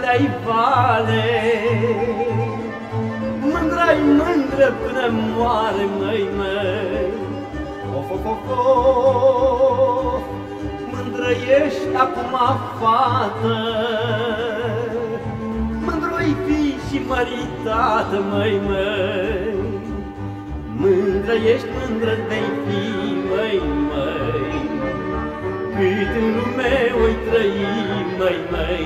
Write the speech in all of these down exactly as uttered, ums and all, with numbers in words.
dragostea-i vale. Mândra-i mândră până moare, măi, măi. Of, of, of, of. Mândră ești acum, fată, mândru-i fi și măritată, măi, măi. Mândră ești, mândră de-i fi, măi, măi. Cât în lume oi trăi, măi, măi.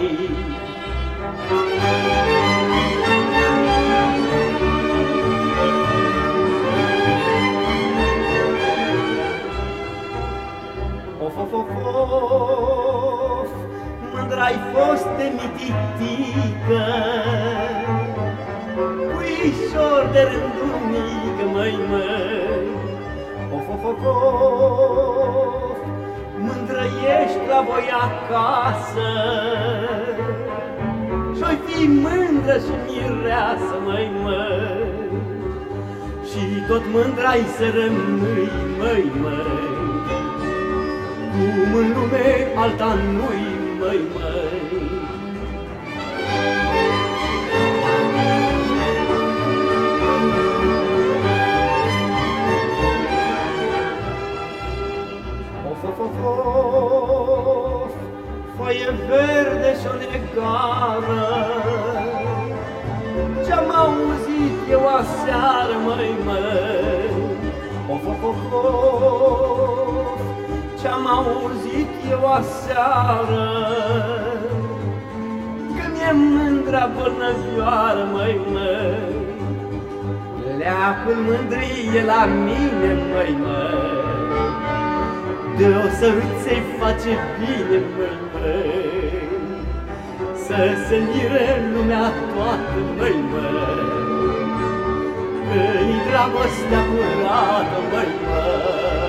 Of, of, of, of, mândr-ai fost de mititică, puișor de rândumică, măi, măi. Of, of, of, of, mândră ești la voi acasă, și-oi fi mândră și mireasă, măi, măi. Și tot mândr-ai să rămâi, măi, măi. Cum în lume alta nu-i, măi, măi. Of, of, of, of, foaie verde și-o negară, ce-am auzit eu aseară, măi, măi. Of, of, of, of, ce-am auzit eu aseară, că mi-e mândra bolnăvioară, măi, măi. Leacul mândrie la mine, măi, măi. De-o sărut să-i face bine, măi, măi. Să se mire lumea toată, măi, măi. Că-i dragostea curată, măi, măi.